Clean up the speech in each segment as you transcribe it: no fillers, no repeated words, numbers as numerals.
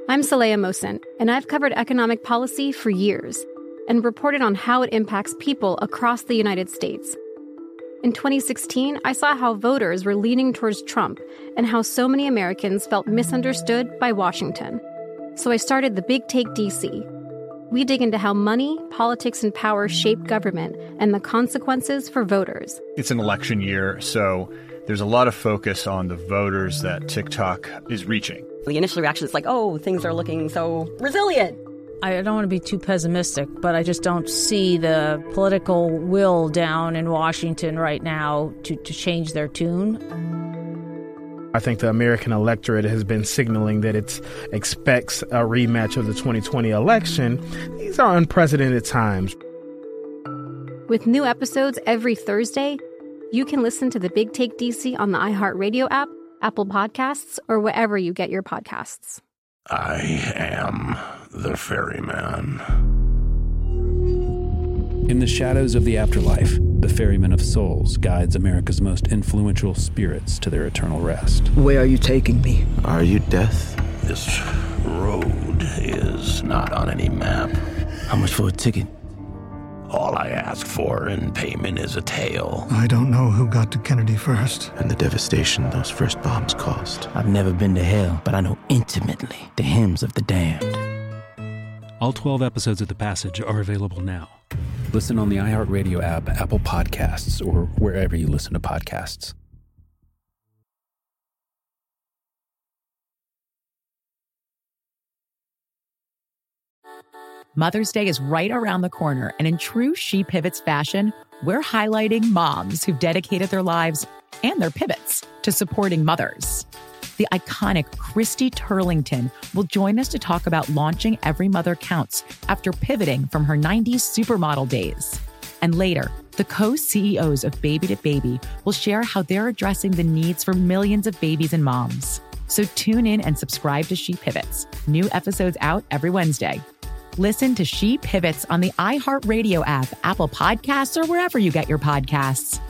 I'm Saleha Mohsin, and I've covered economic policy for years and reported on how it impacts people across the United States. In 2016, I saw how voters were leaning towards Trump and how so many Americans felt misunderstood by Washington. So I started The Big Take DC. We dig into how money, politics, and power shape government and the consequences for voters. It's an election year, so there's a lot of focus on the voters that TikTok is reaching. The initial reaction is like, oh, things are looking so resilient. I don't want to be too pessimistic, but I just don't see the political will down in Washington right now to change their tune. I think the American electorate has been signaling that it expects a rematch of the 2020 election. These are unprecedented times. With new episodes every Thursday, you can listen to The Big Take DC on the iHeartRadio app, Apple Podcasts, or wherever you get your podcasts. I am the ferryman. In the shadows of the afterlife, the Ferryman of Souls guides America's most influential spirits to their eternal rest. Where are you taking me? Are you death? This road is not on any map. How much for a ticket? All I ask for in payment is a tale. I don't know who got to Kennedy first. And the devastation those first bombs caused. I've never been to hell, but I know intimately the hymns of the damned. All 12 episodes of The Passage are available now. Listen on the iHeartRadio app, Apple Podcasts, or wherever you listen to podcasts. Mother's Day is right around the corner, and in true She Pivots fashion, we're highlighting moms who've dedicated their lives and their pivots to supporting mothers. The iconic Christy Turlington will join us to talk about launching Every Mother Counts after pivoting from her 90s supermodel days. And later, the co-CEOs of Baby to Baby will share how they're addressing the needs for millions of babies and moms. So tune in and subscribe to She Pivots. New episodes out every Wednesday. Listen to She Pivots on the iHeartRadio app, Apple Podcasts, or wherever you get your podcasts.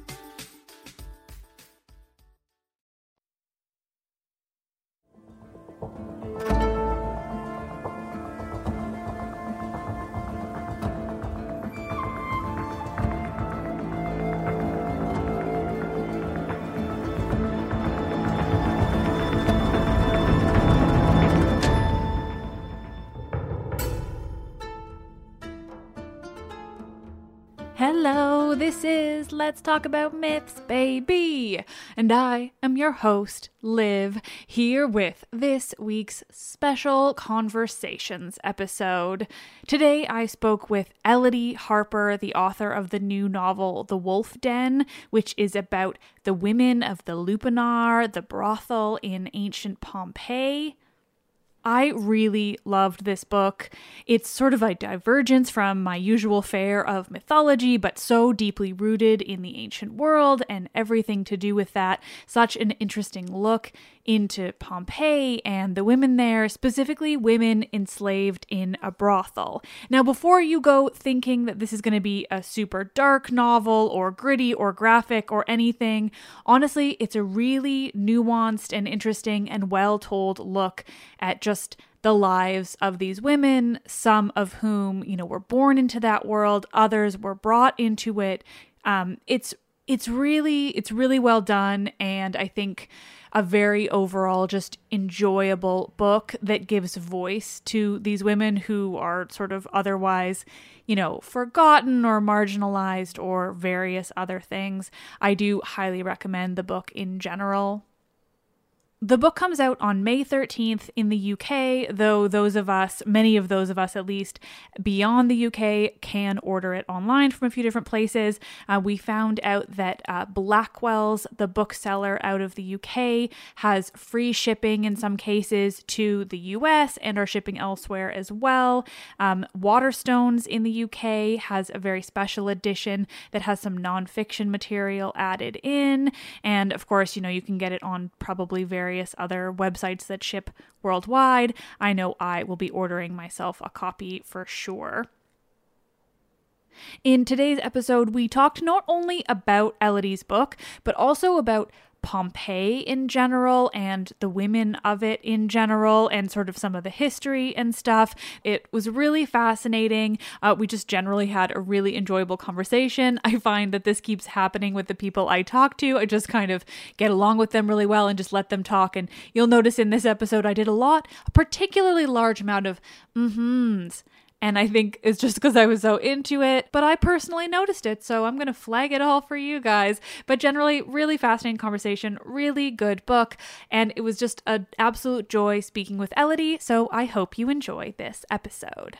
Hello, this is Let's Talk About Myths, baby! And I am your host, Liv, here with this week's special Conversations episode. Today I spoke with Elodie Harper, the author of the new novel The Wolf Den, which is about the women of the Lupanar, the brothel in ancient Pompeii. I really loved this book. It's sort of a divergence from my usual fare of mythology, but so deeply rooted in the ancient world and everything to do with that. Such an interesting look into Pompeii and the women there, specifically women enslaved in a brothel. Now, before you go thinking that this is going to be a super dark novel or gritty or graphic or anything, honestly, it's a really nuanced and interesting and well-told look at just the lives of these women, some of whom, were born into that world, others were brought into it. It's really well done, and I think a very overall just enjoyable book that gives voice to these women who are sort of otherwise, forgotten or marginalized or various other things. I do highly recommend the book in general. The book comes out on May 13th in the UK, though many of those of us at least, beyond the UK can order it online from a few different places. We found out that Blackwell's, the bookseller out of the UK, has free shipping in some cases to the US and are shipping elsewhere as well. Waterstones in the UK has a very special edition that has some nonfiction material added in. And of course, you can get it on probably various other websites that ship worldwide. I know I will be ordering myself a copy for sure. In today's episode, we talked not only about Elodie's book, but also about Pompeii in general and the women of it in general and sort of some of the history and stuff. It was really fascinating. We just generally had a really enjoyable conversation. I find that this keeps happening with the people I talk to. I just kind of get along with them really well and just let them talk. And you'll notice in this episode I did a particularly large amount of mm-hms. And I think it's just because I was so into it, but I personally noticed it, so I'm going to flag it all for you guys. But generally, really fascinating conversation, really good book, and it was just an absolute joy speaking with Elodie, so I hope you enjoy this episode.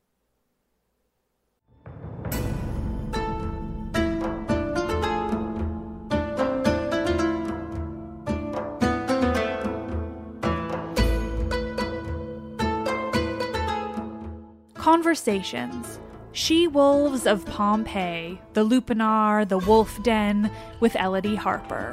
Conversations. She-Wolves of Pompeii, The Lupanar, The Wolf Den, with Elodie Harper.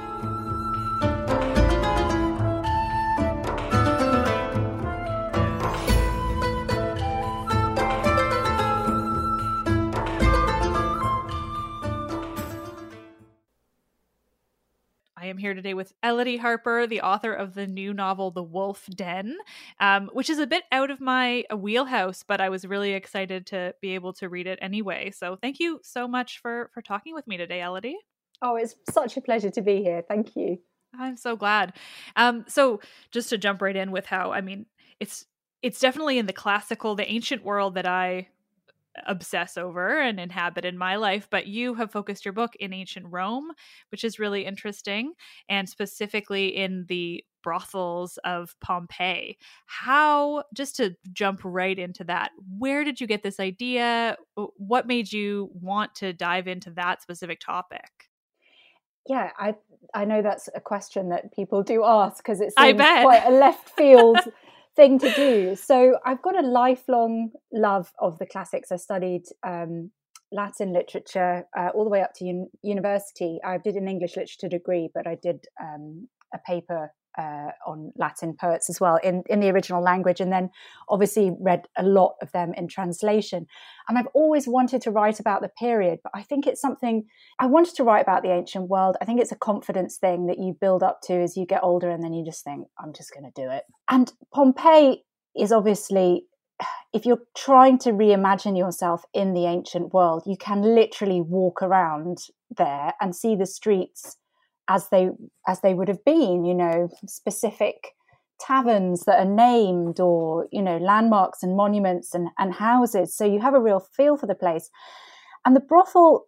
I am here today with Elodie Harper, the author of the new novel, The Wolf Den, which is a bit out of my wheelhouse, but I was really excited to be able to read it anyway. So thank you so much for talking with me today, Elodie. Oh, it's such a pleasure to be here. Thank you. I'm so glad. So just to jump right in with how, I mean, it's definitely in the ancient world that I obsess over and inhabit in my life, but you have focused your book in ancient Rome, which is really interesting, and specifically in the brothels of Pompeii. How, just to jump right into that, where did you get this idea? What made you want to dive into that specific topic? Yeah, I know that's a question that people do ask because it seems quite a left field thing to do. So I've got a lifelong love of the classics. I studied Latin literature all the way up to university. I did an English literature degree, but I did a paper on Latin poets as well in the original language, and then obviously read a lot of them in translation. And I've always wanted to write about the period, but I think it's something I wanted to write about the ancient world. I think it's a confidence thing that you build up to as you get older, and then you just think, I'm just going to do it. And Pompeii is obviously, if you're trying to reimagine yourself in the ancient world, you can literally walk around there and see the streets as they would have been, you know, specific taverns that are named, or, you know, landmarks and monuments and houses. So you have a real feel for the place. And the brothel,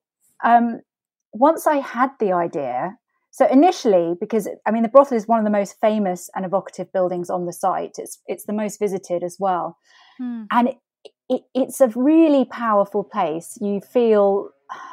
once I had the idea, so initially, because I mean, the brothel is one of the most famous and evocative buildings on the site. It's the most visited as well. And it's a really powerful place. You feel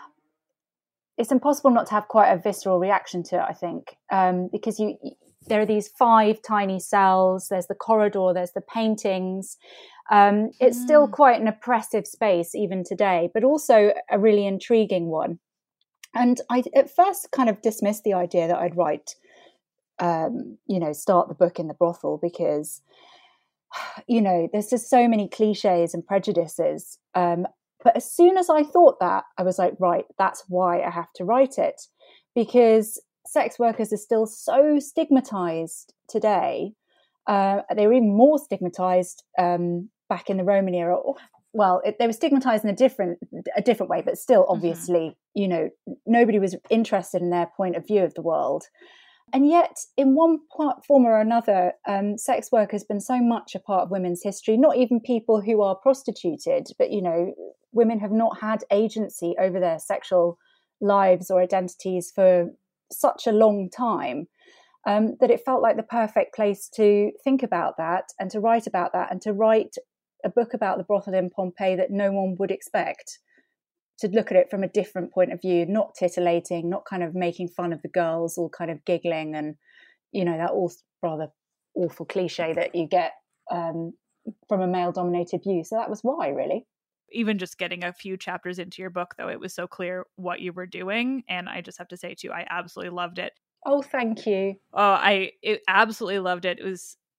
it's impossible not to have quite a visceral reaction to it, I think, because there are these 5 tiny cells, there's the corridor, there's the paintings. It's still quite an oppressive space even today, but also a really intriguing one. And I at first kind of dismissed the idea that I'd write, start the book in the brothel because, you know, there's just so many cliches and prejudices. But as soon as I thought that, I was like, right, that's why I have to write it, because sex workers are still so stigmatized today. They were even more stigmatized back in the Roman era. Well, they were stigmatized in a different way, but still, obviously, you know, nobody was interested in their point of view of the world. And yet, in one form or another, sex work has been so much a part of women's history, not even people who are prostituted, but, you know, women have not had agency over their sexual lives or identities for such a long time, that it felt like the perfect place to think about that and to write about that and to write a book about the brothel in Pompeii that no one would expect, to look at it from a different point of view, not titillating, not kind of making fun of the girls, all kind of giggling and, you know, that all rather awful cliche that you get from a male-dominated view. So that was why, really. Even just getting a few chapters into your book, though, it was so clear what you were doing. And I just have to say, too, I absolutely loved it. Oh, thank you. Oh, I absolutely loved it. It was,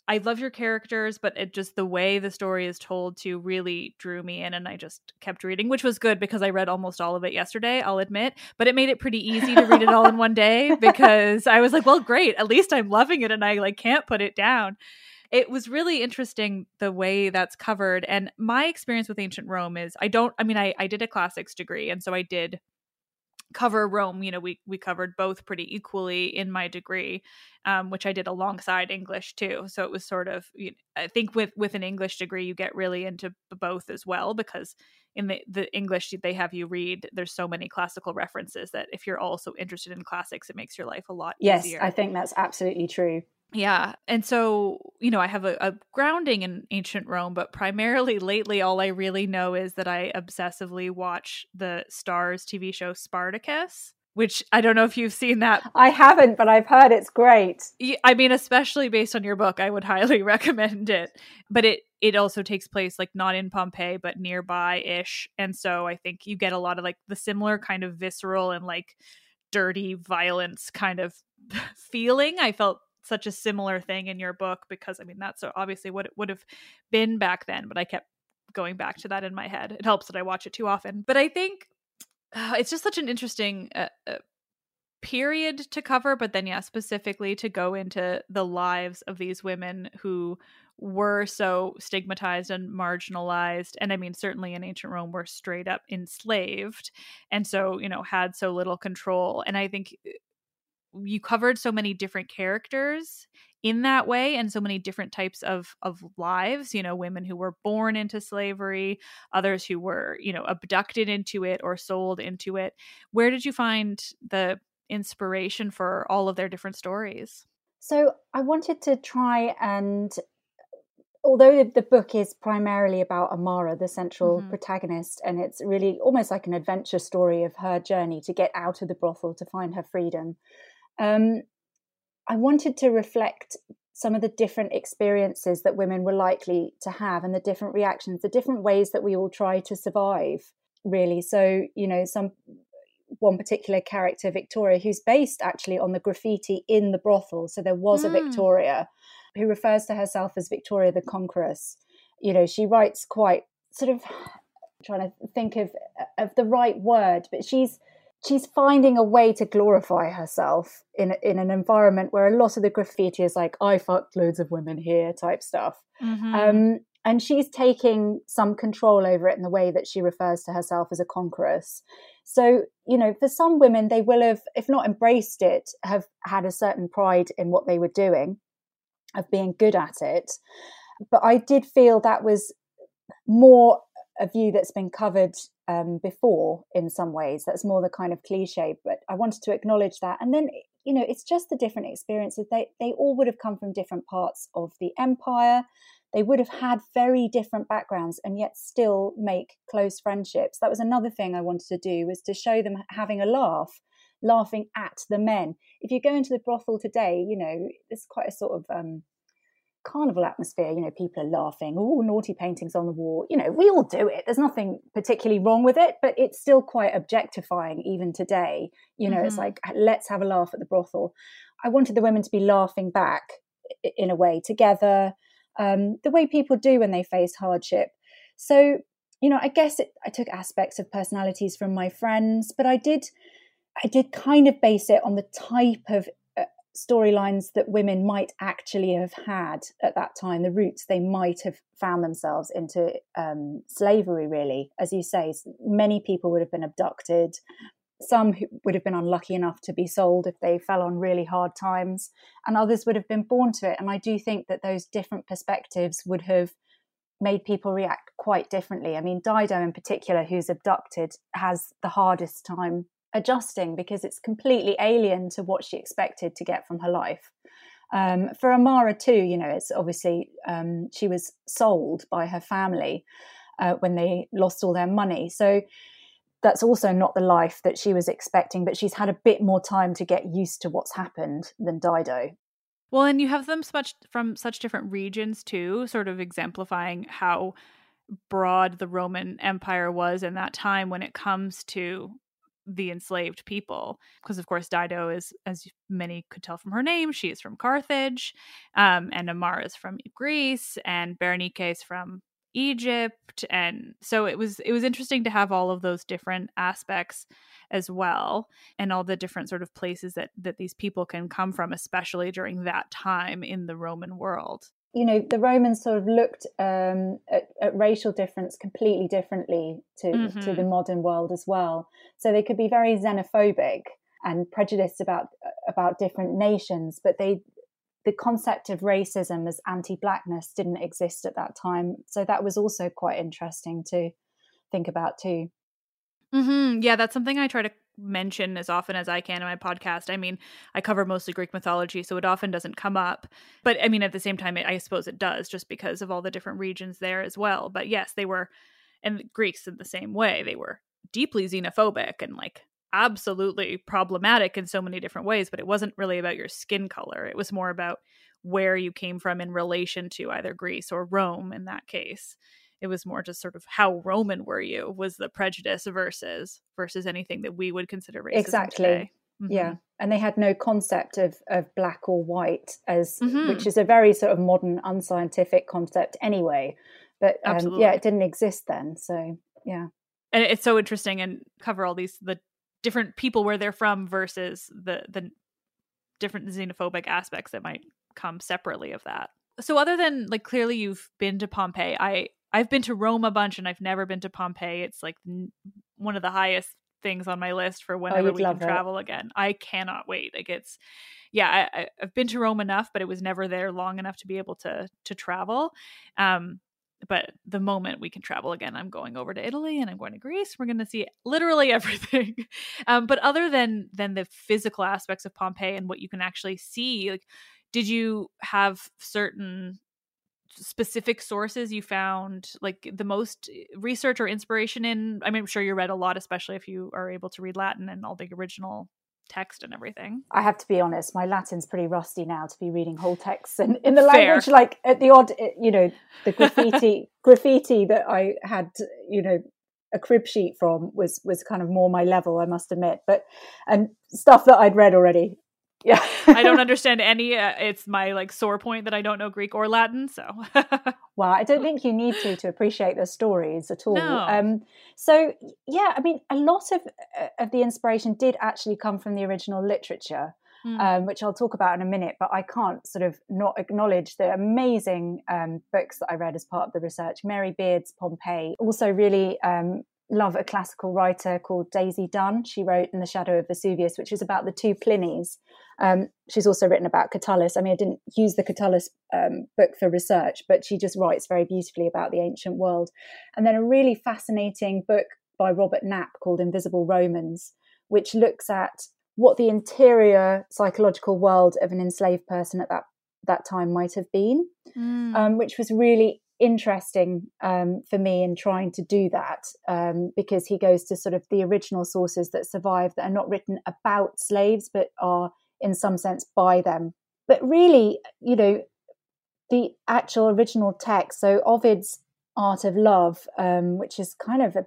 I love your characters, but it just, the way the story is told too really drew me in, and I just kept reading, which was good because I read almost all of it yesterday, I'll admit, but it made it pretty easy to read it all in one day because I was like, well, great, at least I'm loving it and I like can't put it down. It was really interesting the way that's covered. And my experience with ancient Rome is I did a classics degree, and so I did cover Rome. You know, we covered both pretty equally in my degree, which I did alongside English too. So it was sort of, I think with an English degree, you get really into both as well, because in the English they have you read, there's so many classical references that if you're also interested in classics, it makes your life a lot easier. Yes, I think that's absolutely true. Yeah. And so, I have a grounding in ancient Rome, but primarily lately, all I really know is that I obsessively watch the Starz TV show Spartacus, which I don't know if you've seen that. I haven't, but I've heard it's great. I mean, especially based on your book, I would highly recommend it. But it also takes place like not in Pompeii, but nearby-ish. And so I think you get a lot of like the similar kind of visceral and like dirty violence kind of feeling. I felt such a similar thing in your book because, I mean, that's obviously what it would have been back then, but I kept going back to that in my head. It helps that I watch it too often. But I think it's just such an interesting period to cover, but then, yeah, specifically to go into the lives of these women who were so stigmatized and marginalized. And I mean, certainly in ancient Rome were straight up enslaved. And so, had so little control. And I think you covered so many different characters in that way, and so many different types of lives, women who were born into slavery, others who were, abducted into it or sold into it. Where did you find the inspiration for all of their different stories? So I wanted to try and, although the book is primarily about Amara, the central protagonist, and it's really almost like an adventure story of her journey to get out of the brothel to find her freedom, I wanted to reflect some of the different experiences that women were likely to have and the different reactions, the different ways that we all try to survive, really. So, one particular character, Victoria, who's based actually on the graffiti in the brothel. So there was a Victoria who refers to herself as Victoria the Conqueress. She writes quite sort of, trying to think of the right word, but she's finding a way to glorify herself in an environment where a lot of the graffiti is like, I fucked loads of women here type stuff. And she's taking some control over it in the way that she refers to herself as a conqueress. So, for some women, they will have, if not embraced it, have had a certain pride in what they were doing, of being good at it. But I did feel that was more a view that's been covered before in some ways. That's more the kind of cliche, but I wanted to acknowledge that. And then, it's just the different experiences. They all would have come from different parts of the empire. They would have had very different backgrounds and yet still make close friendships. That was another thing I wanted to do, was to show them having a laugh, laughing at the men. If you go into the brothel today, there's quite a sort of carnival atmosphere. People are laughing, oh, naughty paintings on the wall. We all do it. There's nothing particularly wrong with it, but it's still quite objectifying even today. It's like, let's have a laugh at the brothel. I wanted the women to be laughing back in a way together, the way people do when they face hardship. So, I guess I took aspects of personalities from my friends, but I did kind of base it on the type of storylines that women might actually have had at that time, the routes they might have found themselves into slavery, really. As you say, many people would have been abducted. Some who would have been unlucky enough to be sold if they fell on really hard times, and others would have been born to it. And I do think that those different perspectives would have made people react quite differently. I mean, Dido in particular, who's abducted, has the hardest time adjusting because it's completely alien to what she expected to get from her life. For Amara too, it's obviously she was sold by her family when they lost all their money. So that's also not the life that she was expecting, but she's had a bit more time to get used to what's happened than Dido. Well, and you have them from such different regions too, sort of exemplifying how broad the Roman Empire was in that time when it comes to the enslaved people. Because, of course, Dido is, as many could tell from her name, she is from Carthage, and Amara is from Greece, and Berenike is from Egypt. And so it was interesting to have all of those different aspects as well, and all the different sort of places that these people can come from, especially during that time in the Roman world. You know, the Romans sort of looked at racial difference completely differently to the modern world as well. So they could be very xenophobic and prejudiced about different nations, but the concept of racism as anti-blackness didn't exist at that time. So that was also quite interesting to think about too. Mm-hmm. Yeah, that's something I try to mention as often as I can in my podcast. I mean, I cover mostly Greek mythology, so it often doesn't come up. But I mean, at the same time, I suppose it does, just because of all the different regions there as well. But yes, they were, and the Greeks in the same way, they were deeply xenophobic and like absolutely problematic in so many different ways. But it wasn't really about your skin color. It was more about where you came from in relation to either Greece or Rome in that case. It was more just sort of how Roman were you was the prejudice versus anything that we would consider racism exactly today. Mm-hmm. Yeah, and they had no concept of black or white, as which is a very sort of modern unscientific concept anyway. But yeah, it didn't exist then. So yeah, and it's so interesting and cover all the different people where they're from versus the different xenophobic aspects that might come separately of that. So other than like clearly you've been to Pompeii, I've been to Rome a bunch and I've never been to Pompeii. It's like one of the highest things on my list for whenever we can travel again. I cannot wait. Like I've been to Rome enough, but it was never there long enough to be able to travel. But the moment we can travel again, I'm going over to Italy and I'm going to Greece. We're going to see literally everything. But other than the physical aspects of Pompeii and what you can actually see, like, did you have certain specific sources you found like the most research or inspiration in? I mean, I'm sure you read a lot, especially if you are able to read Latin and all the original text and everything. I have to be honest, my Latin's pretty rusty now to be reading whole texts and in the language, like at the odd, the graffiti that I had, a crib sheet from was kind of more my level, I must admit, and stuff that I'd read already. Yeah. I don't understand any. It's my like sore point that I don't know Greek or Latin. So, well, I don't think you need to appreciate the stories at all. No. So, yeah, I mean, a lot of the inspiration did actually come from the original literature, which I'll talk about in a minute. But I can't sort of not acknowledge the amazing books that I read as part of the research. Mary Beard's Pompeii. Also, really. Love a classical writer called Daisy Dunn. She wrote In the Shadow of Vesuvius, which is about the two Plinys. She's also written about Catullus. I mean, I didn't use the Catullus book for research, but she just writes very beautifully about the ancient world. And then a really fascinating book by Robert Knapp called Invisible Romans, which looks at what the interior psychological world of an enslaved person at that time might have been, which was really interesting for me in trying to do that, because he goes to sort of the original sources that survive that are not written about slaves but are in some sense by them. But really, the actual original text, so Ovid's Art of Love, which is kind of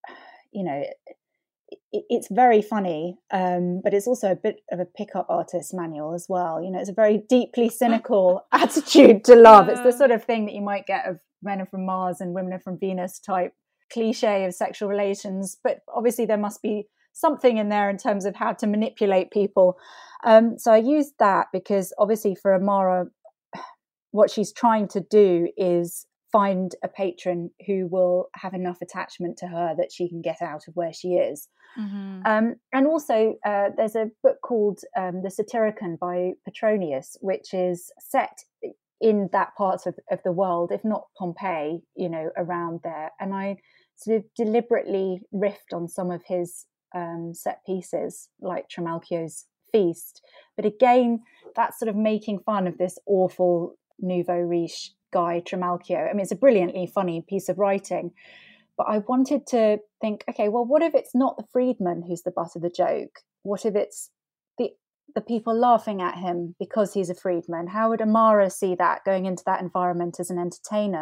it's very funny, but it's also a bit of a pickup artist manual as well. It's a very deeply cynical attitude to love. It's the sort of thing that you might get of Men are from Mars and Women are from Venus type cliche of sexual relations. But obviously there must be something in there in terms of how to manipulate people. So I used that because obviously for Amara, what she's trying to do is find a patron who will have enough attachment to her that she can get out of where she is. And also there's a book called The Satyricon by Petronius, which is set in that part of the world, if not Pompeii, around there. And I sort of deliberately riffed on some of his set pieces, like Trimalchio's Feast. But again, that's sort of making fun of this awful nouveau riche guy, Trimalchio. I mean, it's a brilliantly funny piece of writing. But I wanted to think, okay, well, what if it's not the freedman who's the butt of the joke? What if it's the people laughing at him because he's a freedman? How would Amara see that going into that environment as an entertainer?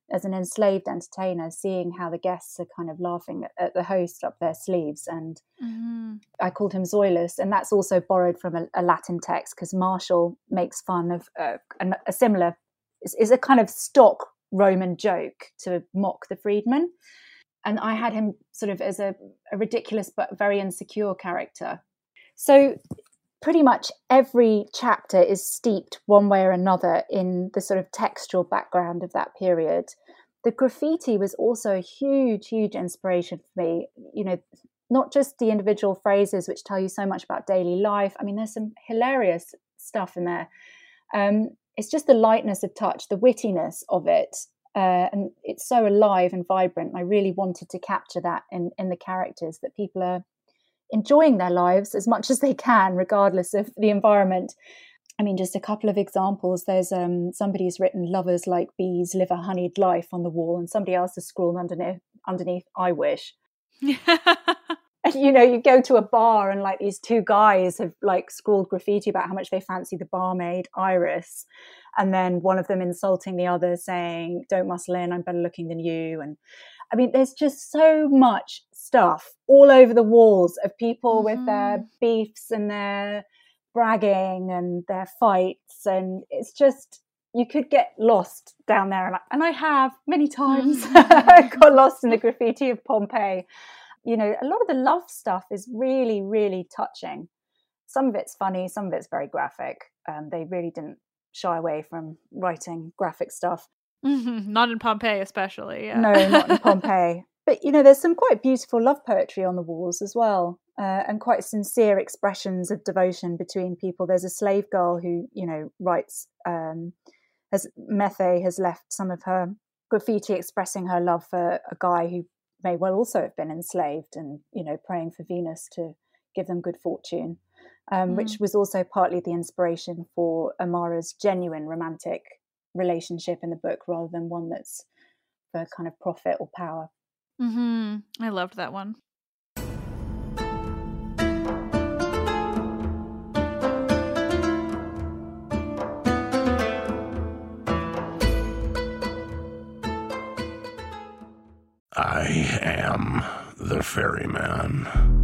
as an enslaved entertainer, seeing how the guests are kind of laughing at the host up their sleeves. And I called him Zoilus. And that's also borrowed from a Latin text, because Martial makes fun of a similar, is a kind of stock Roman joke to mock the freedman. And I had him sort of as a ridiculous but very insecure character. So pretty much every chapter is steeped one way or another in the sort of textual background of that period. The graffiti was also a huge, huge inspiration for me. You know, not just the individual phrases which tell you so much about daily life. I mean, there's some hilarious stuff in there. It's just the lightness of touch, the wittiness of it. And it's so alive and vibrant. I really wanted to capture that in the characters, that people are enjoying their lives as much as they can, regardless of the environment. I mean, just a couple of examples. There's somebody's written "Lovers like bees live a honeyed life" on the wall, and somebody else has scrawled underneath "I wish." And, you know, you go to a bar and like these two guys have like scrawled graffiti about how much they fancy the barmaid Iris, and then one of them insulting the other, saying, "Don't muscle in, I'm better looking than you." And I mean, there's just so much stuff all over the walls of people with their beefs and their bragging and their fights. And it's just, you could get lost down there. And I have many times got lost in the graffiti of Pompeii. You know, a lot of the love stuff is really, really touching. Some of it's funny, some of it's very graphic. They really didn't shy away from writing graphic stuff. Not in Pompeii, especially. Yeah. No, not in Pompeii. But, you know, there's some quite beautiful love poetry on the walls as well, and quite sincere expressions of devotion between people. There's a slave girl who, you know, writes, as Methe has left some of her graffiti expressing her love for a guy who may well also have been enslaved, and, you know, praying for Venus to give them good fortune, which was also partly the inspiration for Amara's genuine romantic relationship in the book, rather than one that's for kind of profit or power. I loved that one. I am the ferryman.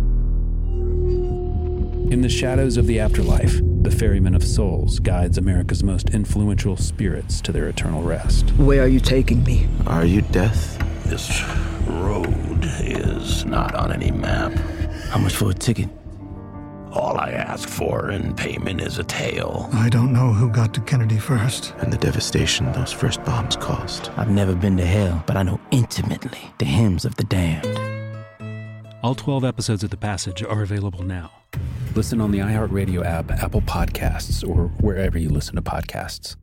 In the shadows of the afterlife, the Ferryman of Souls guides America's most influential spirits to their eternal rest. Where are you taking me? Are you death? This road is not on any map. How much for a ticket? All I ask for in payment is a tale. I don't know who got to Kennedy first. And the devastation those first bombs caused. I've never been to hell, but I know intimately the hymns of the damned. All 12 episodes of The Passage are available now. Listen on the iHeartRadio app, Apple Podcasts, or wherever you listen to podcasts.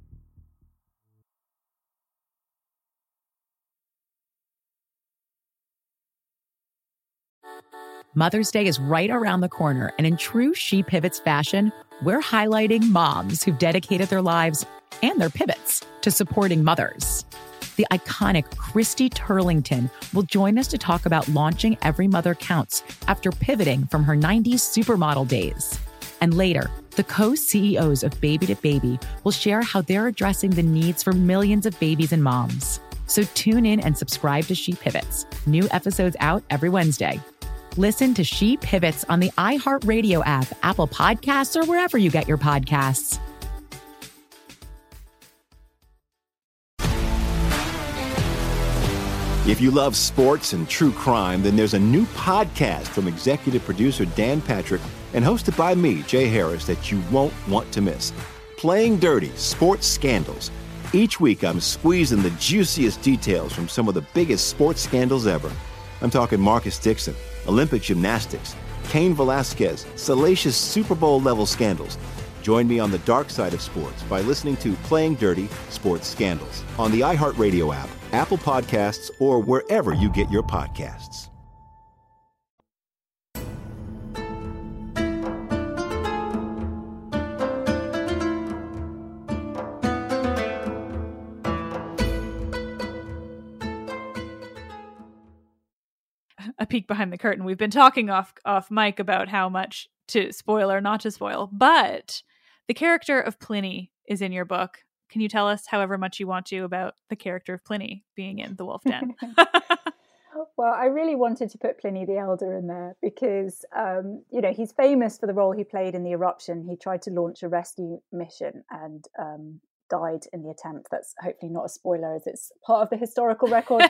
Mother's Day is right around the corner, and in true She Pivots fashion, we're highlighting moms who've dedicated their lives and their pivots to supporting mothers. The iconic Christy Turlington will join us to talk about launching Every Mother Counts after pivoting from her 90s supermodel days. And later, the co-CEOs of Baby to Baby will share how they're addressing the needs for millions of babies and moms. So tune in and subscribe to She Pivots. New episodes out every Wednesday. Listen to She Pivots on the iHeartRadio app, Apple Podcasts, or wherever you get your podcasts. If you love sports and true crime, then there's a new podcast from executive producer Dan Patrick and hosted by me, Jay Harris, that you won't want to miss. Playing Dirty: Sports Scandals. Each week, I'm squeezing the juiciest details from some of the biggest sports scandals ever. I'm talking Marcus Dixon, Olympic gymnastics, Cain Velasquez, salacious Super Bowl-level scandals. Join me on the dark side of sports by listening to Playing Dirty: Sports Scandals on the iHeartRadio app, Apple Podcasts, or wherever you get your podcasts. A peek behind the curtain. We've been talking off mic about how much to spoil or not to spoil, but the character of Pliny is in your book, can you tell us however much you want to about the character of Pliny being in The Wolf Den? Well, I really wanted to put Pliny the Elder in there because, he's famous for the role he played in the eruption. He tried to launch a rescue mission and died in the attempt. That's hopefully not a spoiler, as it's part of the historical record.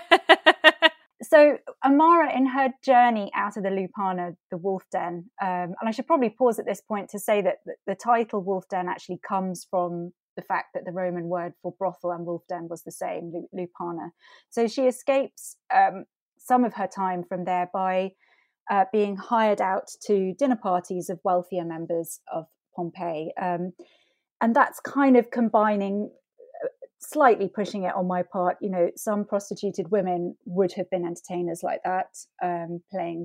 So Amara, in her journey out of the Lupana, the Wolf Den, and I should probably pause at this point to say that the title Wolf Den actually comes from the fact that the Roman word for brothel and wolf den was the same, Lupana. So she escapes some of her time from there by being hired out to dinner parties of wealthier members of Pompeii. And that's kind of combining, slightly pushing it on my part, some prostituted women would have been entertainers like that, playing,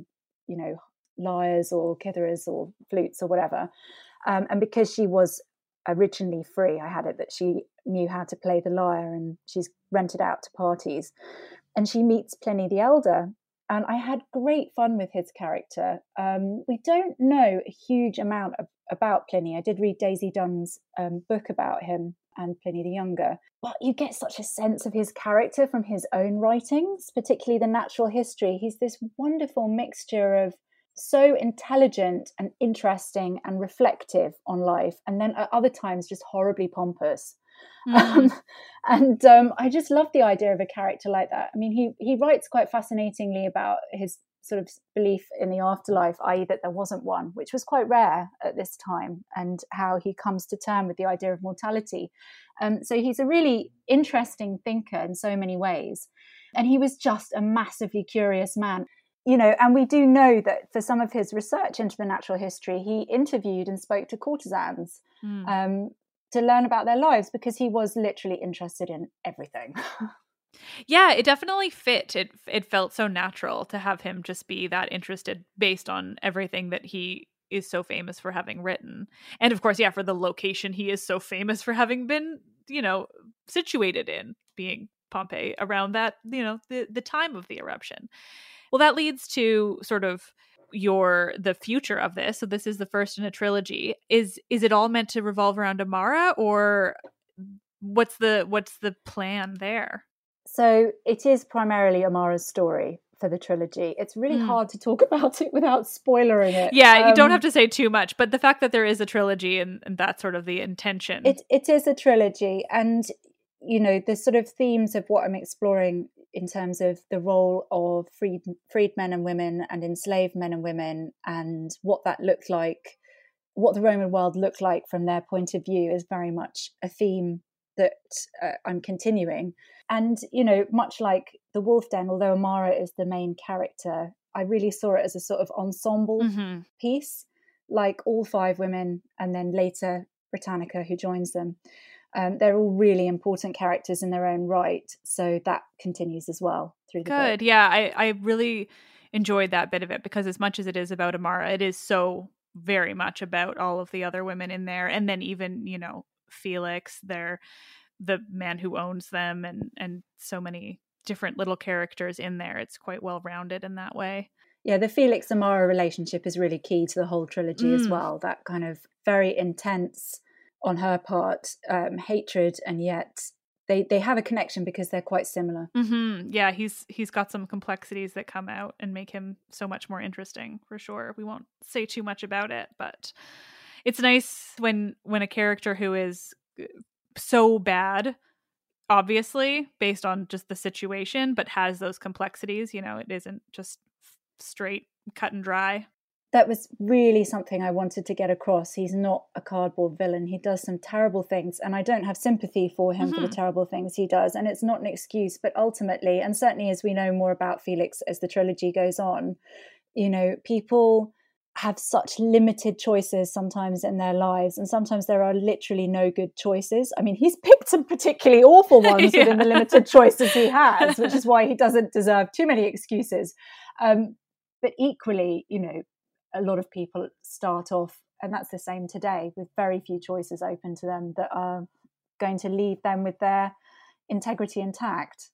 lyres or kitharas or flutes or whatever. And because she was originally free, I had it that she knew how to play the lyre, and she's rented out to parties. And she meets Pliny the Elder, and I had great fun with his character. We don't know a huge amount about Pliny. I did read Daisy Dunn's book about him and Pliny the Younger, but you get such a sense of his character from his own writings, particularly the natural history. He's this wonderful mixture of so intelligent and interesting and reflective on life, and then at other times just horribly pompous. I just love the idea of a character like that. I mean, he writes quite fascinatingly about his sort of belief in the afterlife, i.e. that there wasn't one, which was quite rare at this time, and how he comes to terms with the idea of mortality. So he's a really interesting thinker in so many ways. And he was just a massively curious man. And we do know that for some of his research into the natural history, he interviewed and spoke to courtesans to learn about their lives, because he was literally interested in everything. Yeah, it definitely fit. It felt so natural to have him just be that interested based on everything that he is so famous for having written. And of course, for the location he is so famous for having been, situated in, being Pompeii, around that, the time of the eruption. Well, that leads to sort of the future of this. So this is the first in a trilogy. Is it all meant to revolve around Amara, or what's the plan there? So it is primarily Amara's story for the trilogy. It's really hard to talk about it without spoilering it. Yeah, you don't have to say too much, but the fact that there is a trilogy and that's sort of the intention. It is a trilogy, and the sort of themes of what I'm exploring in terms of the role of freed men and women and enslaved men and women, and what that looked like, what the Roman world looked like from their point of view, is very much a theme that I'm continuing. And, much like The Wolf Den, although Amara is the main character, I really saw it as a sort of ensemble piece, like all 5 women, and then later Britannica, who joins them. They're all really important characters in their own right. So that continues as well through the book. Yeah, I really enjoyed that bit of it, because as much as it is about Amara, it is so very much about all of the other women in there. And then even, Felix, the man who owns them, and so many different little characters in there. It's quite well rounded in that way. Yeah, the Felix Amara relationship is really key to the whole trilogy as well. That kind of very intense, on her part, hatred, and yet they have a connection because they're quite similar. Yeah, he's got some complexities that come out and make him so much more interesting, for sure. We won't say too much about it, but it's nice when a character who is so bad, obviously based on just the situation, but has those complexities, it isn't just straight cut and dry. That was really something I wanted to get across. He's not a cardboard villain. He does some terrible things, and I don't have sympathy for him for the terrible things he does. And it's not an excuse, but ultimately, and certainly as we know more about Felix as the trilogy goes on, people have such limited choices sometimes in their lives, and sometimes there are literally no good choices. I mean, he's picked some particularly awful ones within the limited choices he has, which is why he doesn't deserve too many excuses. But equally, a lot of people start off, and that's the same today, with very few choices open to them that are going to leave them with their integrity intact.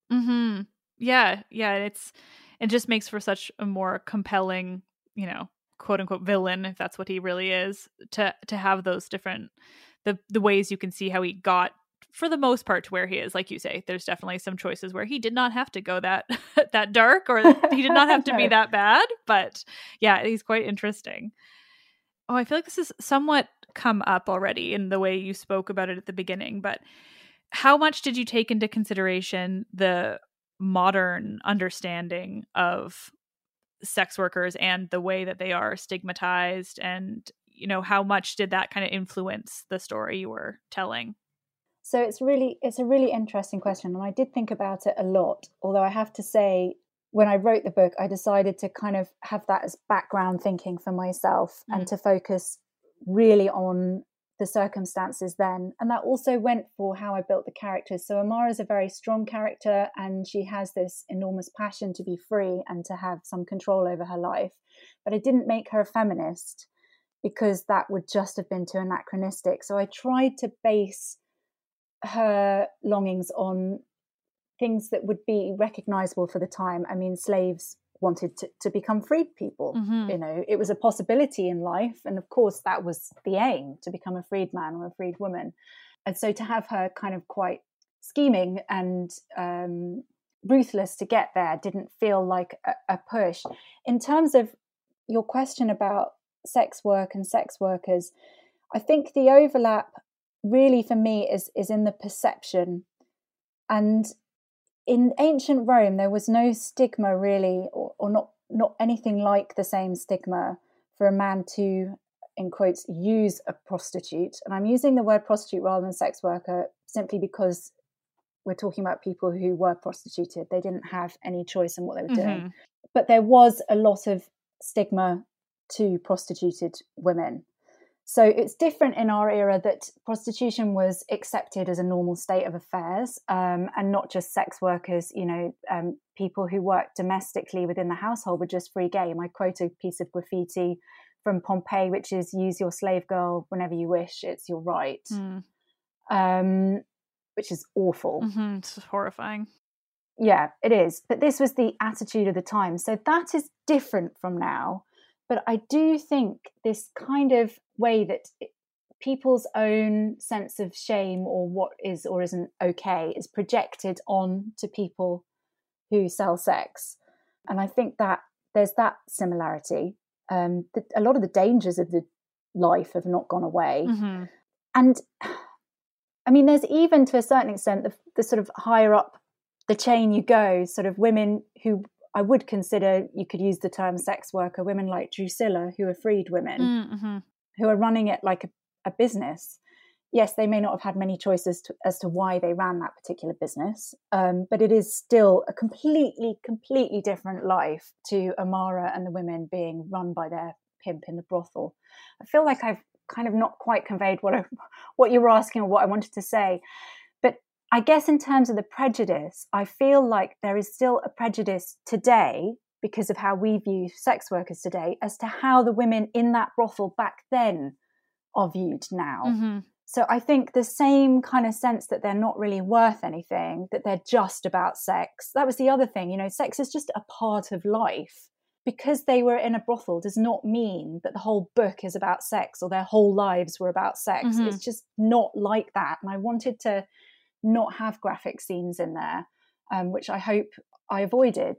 Yeah, it just makes for such a more compelling, quote unquote villain, if that's what he really is, to have those different the ways you can see how he got for the most part to where he is. Like you say, there's definitely some choices where he did not have to go that that dark, or he did not have to be that bad. But yeah, he's quite interesting. Oh, I feel like this has somewhat come up already in the way you spoke about it at the beginning, but how much did you take into consideration the modern understanding of sex workers and the way that they are stigmatized, and how much did that kind of influence the story you were telling? So it's a really interesting question, and I did think about it a lot, although I have to say, when I wrote the book, I decided to kind of have that as background thinking for myself and to focus really on the circumstances then. And that also went for how I built the characters. So Amara is a very strong character, and she has this enormous passion to be free and to have some control over her life. But I didn't make her a feminist because that would just have been too anachronistic. So I tried to base her longings on things that would be recognizable for the time. I mean, slaves wanted to become freed people. It was a possibility in life, and of course that was the aim, to become a freed man or a freed woman. And so to have her kind of quite scheming and ruthless to get there didn't feel like a push. In terms of your question about sex work and sex workers, I think the overlap really for me is in the perception. And in ancient Rome, there was no stigma really, or not anything like the same stigma for a man to, in quotes, use a prostitute. And I'm using the word prostitute rather than sex worker simply because we're talking about people who were prostituted. They didn't have any choice in what they were doing. But there was a lot of stigma to prostituted women. So it's different in our era that prostitution was accepted as a normal state of affairs, and not just sex workers. People who worked domestically within the household were just free game. I quote a piece of graffiti from Pompeii, which is "Use your slave girl whenever you wish; it's your right," which is awful. It's horrifying. Yeah, it is. But this was the attitude of the time, so that is different from now. But I do think this kind of way that people's own sense of shame or what is or isn't okay is projected on to people who sell sex. And I think that there's that similarity. A lot of the dangers of the life have not gone away. And I mean, there's even to a certain extent the sort of higher up the chain you go, sort of women who I would consider, you could use the term sex worker, women like Drusilla, who are freed women, who are running it like a business. Yes, they may not have had many choices as to why they ran that particular business, but it is still a completely different life to Amara and the women being run by their pimp in the brothel. I feel like I've kind of not quite conveyed what you were asking or what I wanted to say. But I guess in terms of the prejudice, I feel like there is still a prejudice today because of how we view sex workers today as to how the women in that brothel back then are viewed now. So I think the same kind of sense that they're not really worth anything, that they're just about sex. That was the other thing, sex is just a part of life. Because they were in a brothel does not mean that the whole book is about sex or their whole lives were about sex. It's just not like that. And I wanted to not have graphic scenes in there, which I hope I avoided.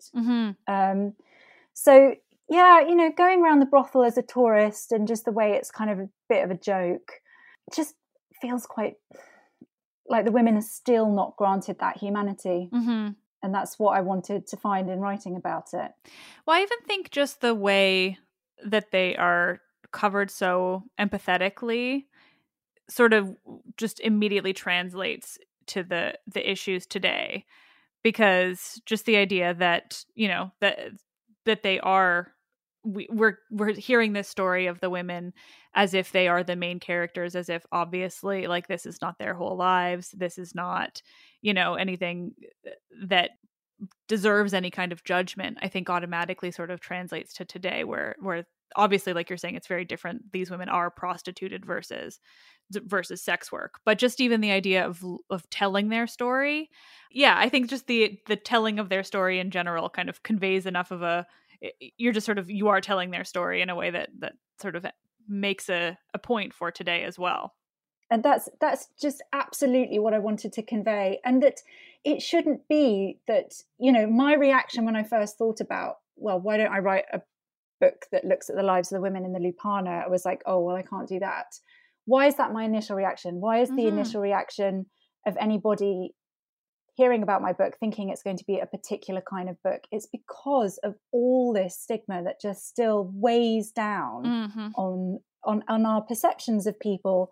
So yeah, going around the brothel as a tourist and just the way it's kind of a bit of a joke, just feels quite like the women are still not granted that humanity. And that's what I wanted to find in writing about it. Well, I even think just the way that they are covered so empathetically sort of just immediately translates to the issues today, because just the idea that that they are we're hearing this story of the women as if they are the main characters, as if obviously like this is not their whole lives, this is not anything that deserves any kind of judgment. I think automatically sort of translates to today where obviously, like you're saying, it's very different. These women are prostituted versus sex work, but just even the idea of telling their story, I think just the telling of their story in general kind of conveys enough of you are telling their story in a way that sort of makes a point for today as well. And that's just absolutely what I wanted to convey. And that it shouldn't be that, you know, my reaction when I first thought about, well, why don't I write a book that looks at the lives of the women in the Lupana? I was like, oh, well, I can't do that. Why is that my initial reaction? Why is the initial reaction of anybody hearing about my book thinking it's going to be a particular kind of book? It's because of all this stigma that just still weighs down on our perceptions of people.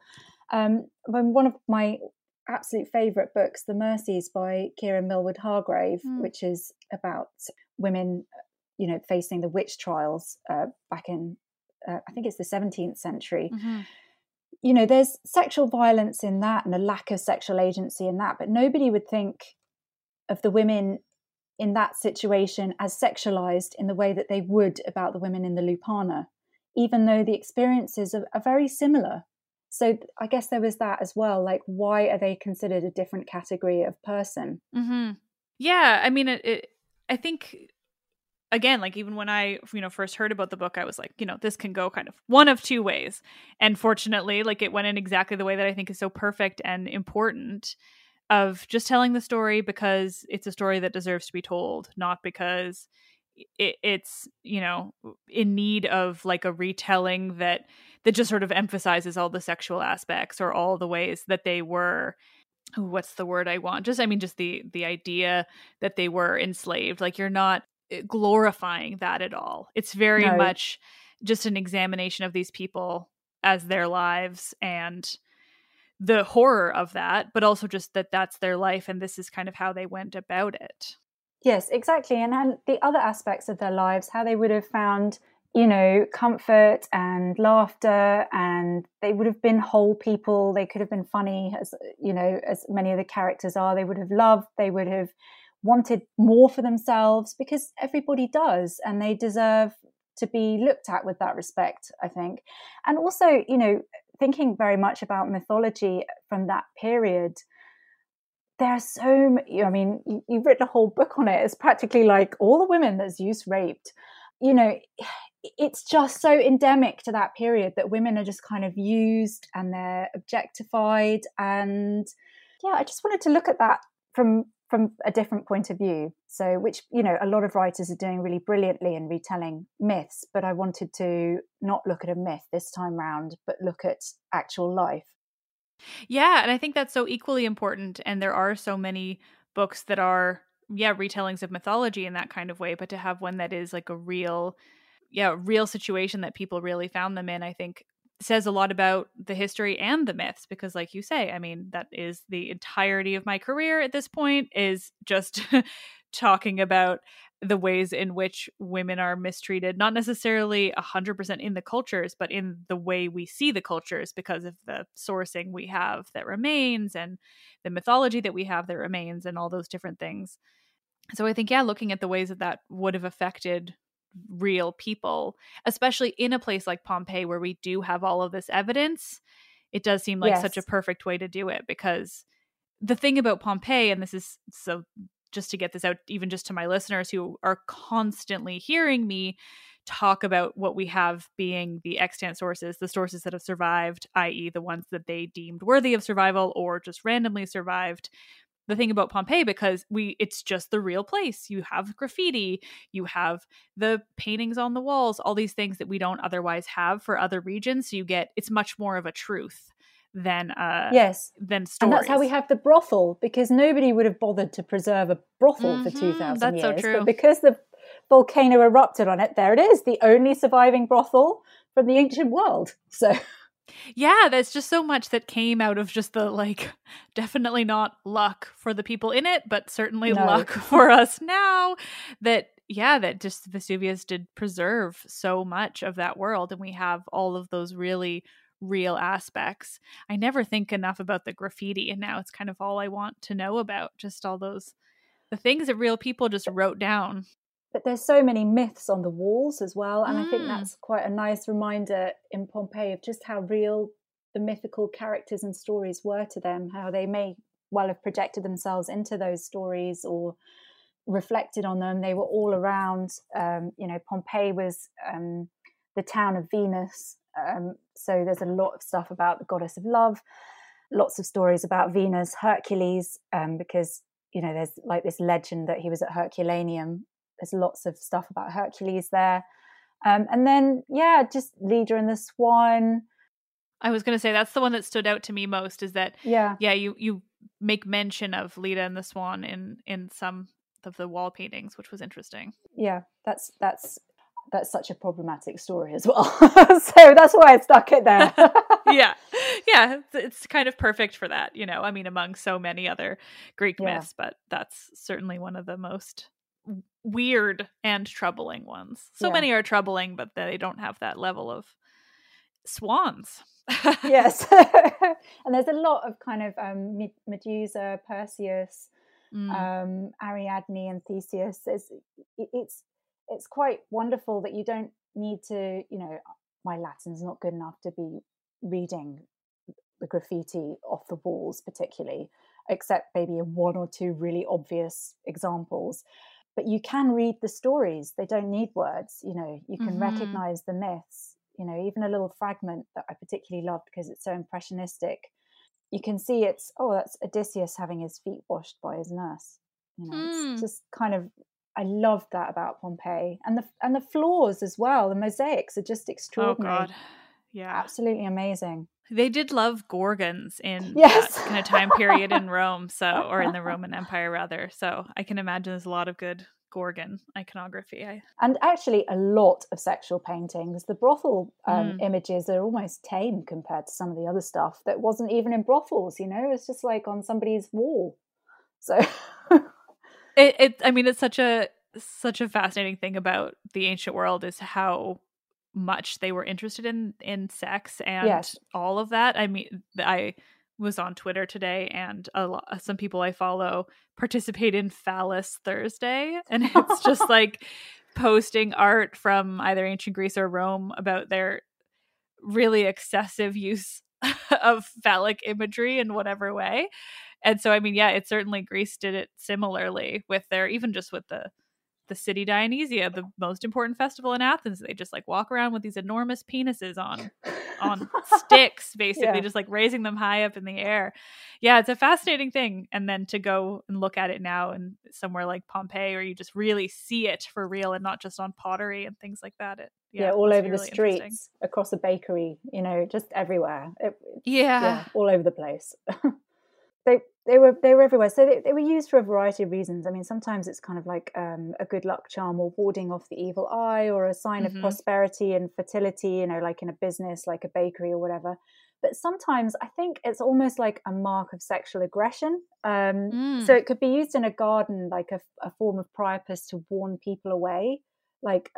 One of my absolute favourite books, The Mercies by Kieran Millward Hargrave, which is about women, you know, facing the witch trials back in, I think it's the 17th century. You know, there's sexual violence in that and a lack of sexual agency in that, but nobody would think of the women in that situation as sexualized in the way that they would about the women in the Lupana, even though the experiences are very similar. So I guess there was that as well. Like, why are they considered a different category of person? Yeah, I mean, I think, again, like even when I, you know, first heard about the book, I was like, you know, this can go kind of one of two ways. And fortunately, like it went in exactly the way that I think is so perfect and important, of just telling the story because it's a story that deserves to be told, not because it's, you know, in need of like a retelling that just sort of emphasizes all the sexual aspects or all the ways that they were, what's the word I want? Just the idea that they were enslaved. Like, you're not glorifying that at all. It's very much just an examination of these people as their lives and the horror of that, but also just that that's their life and this is kind of how they went about it. Yes, exactly. And the other aspects of their lives, how they would have found, you know, comfort and laughter, and they would have been whole people. They could have been funny, as you know, as many of the characters are. They would have loved, they would have wanted more for themselves, because everybody does, and they deserve to be looked at with that respect, I think. And also, you know, thinking very much about mythology from that period, there are so many, I mean, you've written a whole book on it. It's practically like all the women that Zeus raped. You know, it's just so endemic to that period that women are just kind of used and they're objectified. And yeah, I just wanted to look at that from a different point of view. So, which, you know, a lot of writers are doing really brilliantly in retelling myths, but I wanted to not look at a myth this time round, but look at actual life. Yeah, and I think that's so equally important. And there are so many books that are, retellings of mythology in that kind of way, but to have one that is like a real situation that people really found them in, I think says a lot about the history and the myths, because like you say, I mean, that is the entirety of my career at this point, is just talking about the ways in which women are mistreated, not necessarily 100% in the cultures, but in the way we see the cultures because of the sourcing we have that remains and the mythology that we have that remains and all those different things. So I think, looking at the ways that would have affected real people, especially in a place like Pompeii where we do have all of this evidence, it does seem like such a perfect way to do it. Because the thing about Pompeii, and this is so just to get this out even just to my listeners who are constantly hearing me talk about what we have being the extant sources, the sources that have survived, i.e. the ones that they deemed worthy of survival or just randomly survived. The thing about Pompeii, because it's just the real place. You have graffiti, you have the paintings on the walls, all these things that we don't otherwise have for other regions. So it's much more of a truth than stories. And that's how we have the brothel, because nobody would have bothered to preserve a brothel for 2,000 that's years. So true. But because the volcano erupted on it, there it is, the only surviving brothel from the ancient world. So yeah, there's just so much that came out of just the definitely not luck for the people in it, but certainly luck for us now that just Vesuvius did preserve so much of that world, and we have all of those really real aspects. I never think enough about the graffiti, and now it's kind of all I want to know about, just all the things that real people just wrote down. But there's so many myths on the walls as well, and I think that's quite a nice reminder in Pompeii of just how real the mythical characters and stories were to them, how they may well have projected themselves into those stories or reflected on them. They were all around. Pompeii was the town of Venus, so there's a lot of stuff about the goddess of love. lots of stories about Venus, Hercules, because, you know, there's like this legend that he was at Herculaneum. There's lots of stuff about Hercules there. And then, just Leda and the Swan. I was going to say that's the one that stood out to me most, is that, you make mention of Leda and the Swan in some of the wall paintings, which was interesting. Yeah, that's such a problematic story as well. So that's why I stuck it there. Yeah, it's kind of perfect for that, you know, I mean, among so many other Greek myths, but that's certainly one of the most weird and troubling ones. So many are troubling, but they don't have that level of swans. Yes. And there's a lot of kind of Medusa, Perseus, Ariadne and Theseus. It's quite wonderful that you don't need to, you know, my Latin's not good enough to be reading the graffiti off the walls particularly, except maybe one or two really obvious examples. But you can read the stories. They don't need words. You know, you can recognize the myths. You know, even a little fragment that I particularly loved because it's so impressionistic. You can see that's Odysseus having his feet washed by his nurse. You know, it's just kind of, I love that about Pompeii, and the floors as well. The mosaics are just extraordinary. Oh God, yeah, absolutely amazing. They did love gorgons in that kind of time period in Rome, or in the Roman Empire rather. So I can imagine there's a lot of good Gorgon iconography. And actually a lot of sexual paintings. The brothel images are almost tame compared to some of the other stuff that wasn't even in brothels, you know, it's just like on somebody's wall. So I mean, it's such a fascinating thing about the ancient world is how much they were interested in sex and all of that. I mean, I was on Twitter today, and some people I follow participate in Phallus Thursday, and it's just like posting art from either ancient Greece or Rome about their really excessive use of phallic imagery in whatever way. And so, I mean, it certainly Greece did it similarly with even just with the city Dionysia, the most important festival in Athens. They just like walk around with these enormous penises on sticks, basically, just like raising them high up in the air. Yeah, it's a fascinating thing. And then to go and look at it now in somewhere like Pompeii, where you just really see it for real and not just on pottery and things like that. All over the streets, across a bakery, you know, just everywhere. All over the place. They were everywhere. So they were used for a variety of reasons. I mean, sometimes it's kind of like a good luck charm or warding off the evil eye, or a sign of prosperity and fertility, you know, like in a business, like a bakery or whatever. But sometimes I think it's almost like a mark of sexual aggression. So it could be used in a garden, like a form of priapus to warn people away, like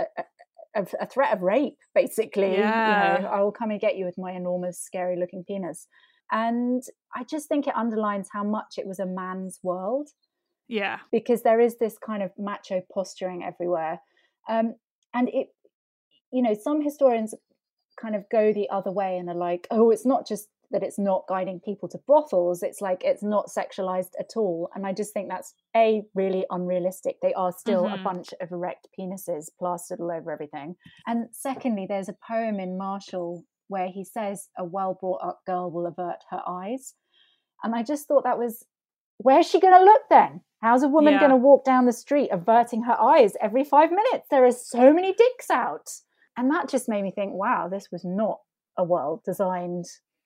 a threat of rape, basically. Yeah. You know, I will come and get you with my enormous, scary looking penis. And I just think it underlines how much it was a man's world. Yeah. Because there is this kind of macho posturing everywhere. And it, you know, some historians kind of go the other way and are like, oh, it's not just that it's not guiding people to brothels. It's like, it's not sexualized at all. And I just think that's really unrealistic. They are still a bunch of erect penises plastered all over everything. And secondly, there's a poem in Martial where he says a well-brought-up girl will avert her eyes. And I just thought that was, where's she going to look then? How's a woman going to walk down the street averting her eyes every 5 minutes? There are so many dicks out. And that just made me think, wow, this was not a world designed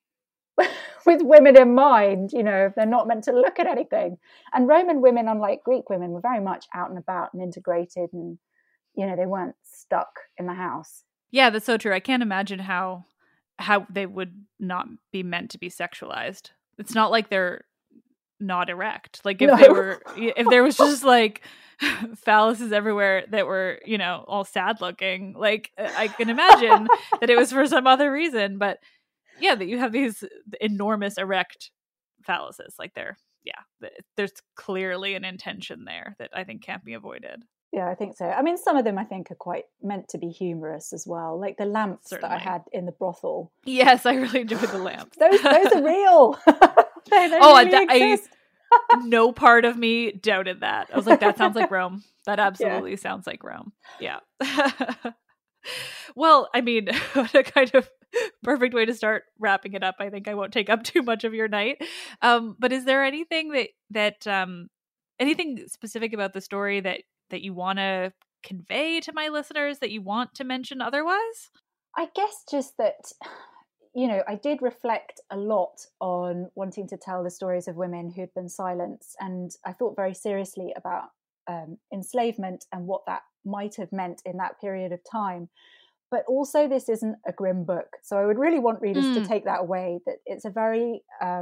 with women in mind. You know, they're not meant to look at anything. And Roman women, unlike Greek women, were very much out and about and integrated, and, you know, they weren't stuck in the house. Yeah, that's so true. I can't imagine how they would not be meant to be sexualized. It's not like they're not erect. Like if there was just like phalluses everywhere that were, you know, all sad looking, like I can imagine that it was for some other reason. But yeah, that you have these enormous erect phalluses, like there's clearly an intention there that I think can't be avoided. Yeah, I think so. I mean, some of them I think are quite meant to be humorous as well, like the lamps that I had in the brothel. Yes, I really enjoyed the lamps. those are real. they really exist. No part of me doubted that. I was like, that sounds like Rome. That absolutely sounds like Rome. Yeah. Well, I mean, to kind of perfect way to start wrapping it up. I think I won't take up too much of your night. But is there anything anything specific about the story that you want to convey to my listeners that you want to mention otherwise? I guess just that, I did reflect a lot on wanting to tell the stories of women who'd been silenced. And I thought very seriously about enslavement and what that might have meant in that period of time. But also, this isn't a grim book. So I would really want readers to take that away, that it's a very,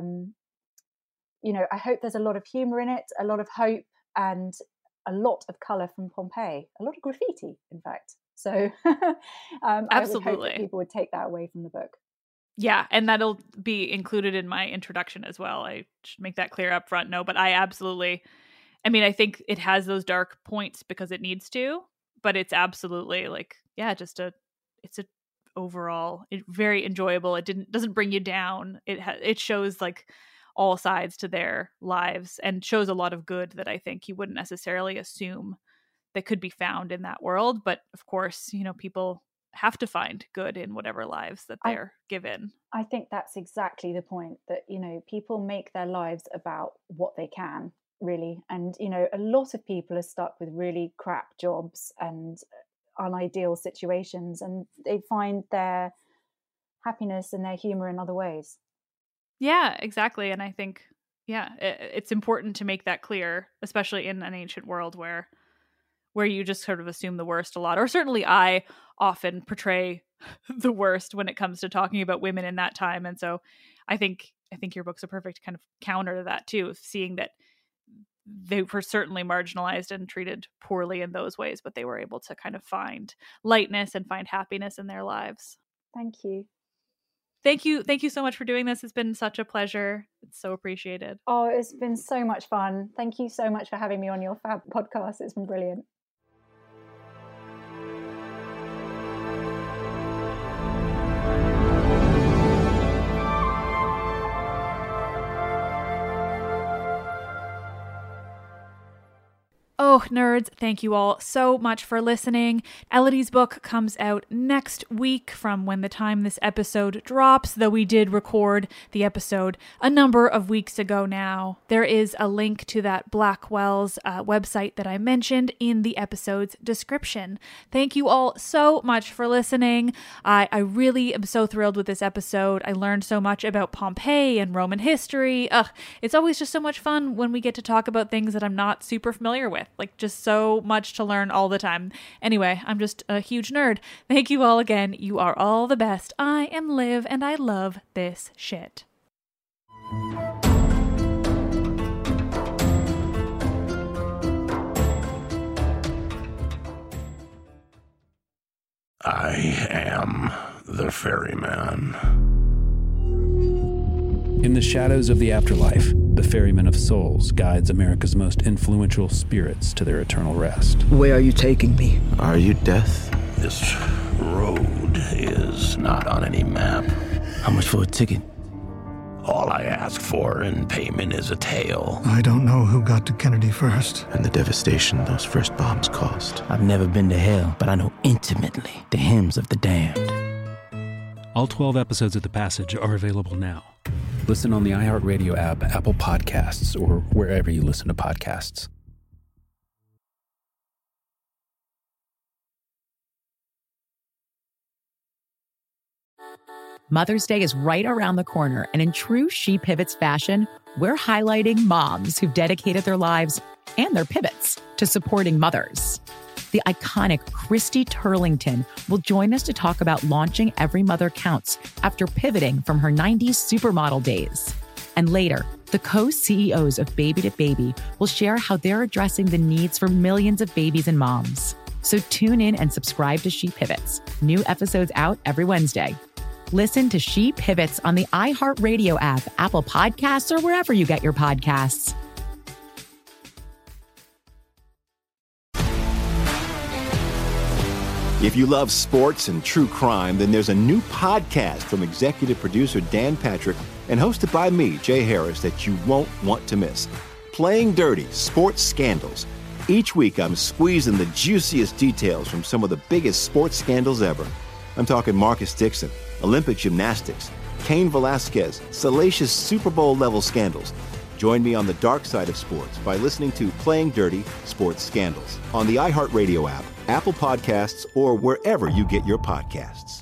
I hope there's a lot of humor in it, a lot of hope, and a lot of colour from Pompeii, a lot of graffiti, in fact. So Absolutely. I would hope that people would take that away from the book. Yeah, and that'll be included in my introduction as well. I should make that clear up front. No, but I think it has those dark points because it needs to, but it's absolutely it's a overall very enjoyable. It doesn't bring you down. It shows like all sides to their lives and shows a lot of good that I think you wouldn't necessarily assume that could be found in that world. But of course, people have to find good in whatever lives that they're given. I think that's exactly the point, that, people make their lives about what they can, really. And, a lot of people are stuck with really crap jobs and unideal situations, and they find their happiness and their humor in other ways. Yeah, exactly. And I think, it's important to make that clear, especially in an ancient world where you just sort of assume the worst a lot. Or certainly I often portray the worst when it comes to talking about women in that time. And so I think your book's a perfect kind of counter to that too, seeing that they were certainly marginalized and treated poorly in those ways, but they were able to kind of find lightness and find happiness in their lives. Thank you. Thank you so much for doing this. It's been such a pleasure. It's so appreciated. Oh, it's been so much fun. Thank you so much for having me on your fab podcast. It's been brilliant. Oh, nerds, thank you all so much for listening. Elodie's book comes out next week from when the time this episode drops, though we did record the episode a number of weeks ago now. There is a link to that Blackwell's website that I mentioned in the episode's description. Thank you all so much for listening. I really am so thrilled with this episode. I learned so much about Pompeii and Roman history. It's always just so much fun when we get to talk about things that I'm not super familiar with. Like, just so much to learn all the time. Anyway, I'm just a huge nerd. Thank you all again. You are all the best. I am Liv, and I love this shit. I am the ferryman. In the shadows of the afterlife, the Ferryman of Souls guides America's most influential spirits to their eternal rest. Where are you taking me? Are you death? This road is not on any map. How much for a ticket? All I ask for in payment is a tale. I don't know who got to Kennedy first. And the devastation those first bombs caused. I've never been to hell, but I know intimately the hymns of the damned. All 12 episodes of The Passage are available now. Listen on the iHeartRadio app, Apple Podcasts, or wherever you listen to podcasts. Mother's Day is right around the corner, and in true She Pivots fashion, we're highlighting moms who've dedicated their lives and their pivots to supporting mothers. The iconic Christy Turlington will join us to talk about launching Every Mother Counts after pivoting from her 90s supermodel days. And later, the co-CEOs of Baby to Baby will share how they're addressing the needs for millions of babies and moms. So tune in and subscribe to She Pivots. New episodes out every Wednesday. Listen to She Pivots on the iHeartRadio app, Apple Podcasts, or wherever you get your podcasts. If you love sports and true crime, then there's a new podcast from executive producer Dan Patrick and hosted by me, Jay Harris, that you won't want to miss. Playing Dirty: Sports Scandals. Each week, I'm squeezing the juiciest details from some of the biggest sports scandals ever. I'm talking Marcus Dixon, Olympic gymnastics, Cain Velasquez, salacious Super Bowl-level scandals. Join me on the dark side of sports by listening to Playing Dirty Sports Scandals on the iHeartRadio app, Apple Podcasts, or wherever you get your podcasts.